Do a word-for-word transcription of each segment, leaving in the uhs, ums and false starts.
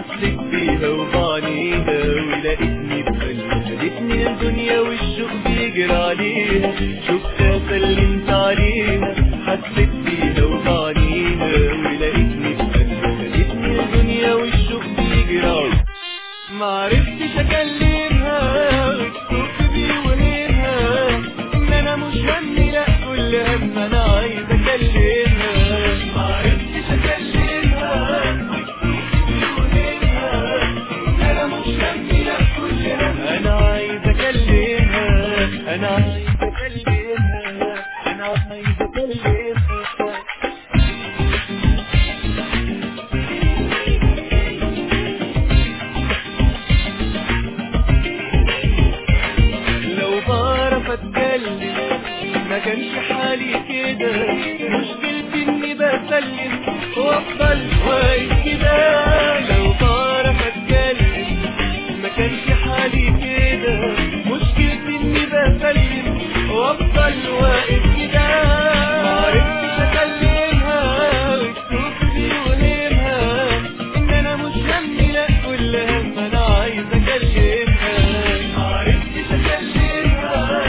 حسيت بيها وبعنيها ولقيتني بقلبي خدتني الدنيا والشوق بيجري عليها. شفتها سلمت عليها حسيت بيها وبعنيها ولقيتني بقلبي خدتني الدنيا والشوق بيجري عليها. معرفتش اكلمها وتشوف بيوهمها ان انا مش همي لا كل هم انا عايز اكلمها. معرفتش اكلمها وتشوف بيوهمها ان انا مش همي لا كل هم انا عايز اكلمها. انا عايز اكلمها. انا عايز اكلمها. ما كانش حالي كده، مشكلتي اني بسلم وافضل واقف كده. لو بعرف اتكلم ما كانش حالي كده، مشكلتي اني بسلم وافضل واقف كده. معرفتش اكلمها وتشوف بيوهمها ان انا مش همي لا كل هم انا عايز اكلمها. معرفتش اكلمها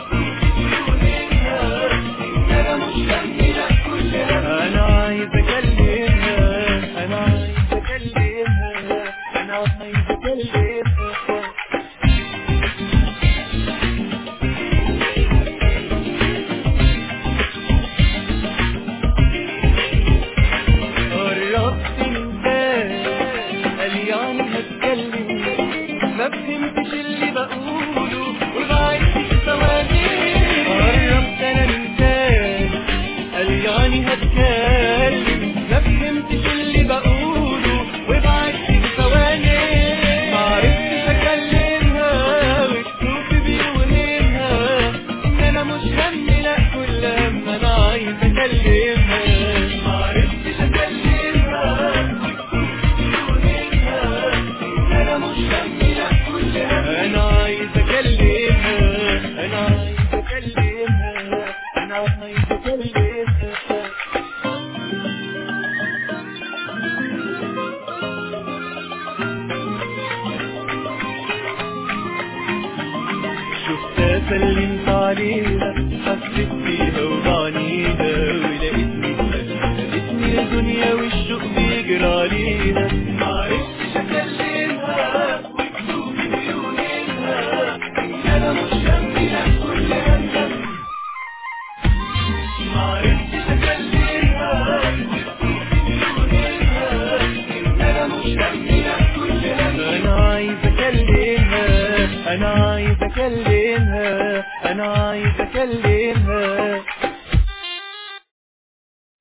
أنا عايز أكلمها. أنا عايز أكلمها. أنا عايز أكلمها. قربت انسان قال يعني هتكلم، ما فهمتش اللي بقوله وبعدت في ثواني. قربت انا انسان قال يعني هتكلم، ما فهمتش اللي بقوله وبعدت في ثواني. معرفتش اكلمها وتشوف بيوهمها ان انا مش همي لا كل هم انا عايز اكلمها. معرفتش اكلمها وتشوف بيوهمها ان انا مش همي لا كل هم انا عايز اكلمها. انا عايز اكلمها. انا عايز اكلمها. شفتها سلمت عليها حسيت بيها وبعنيها ولقيتني خدتني الدنيا والشوق بيجري عليها. معرفتش اكلمها وتشوف بيوهمها ان انا مش همي لا كل هم. معرفتش اكلمها وتشوف بيوهمها ان انا مش همي لا كل هم انا عايز اكلمها. انا عايز اكلمها. انا عايز اكلمها.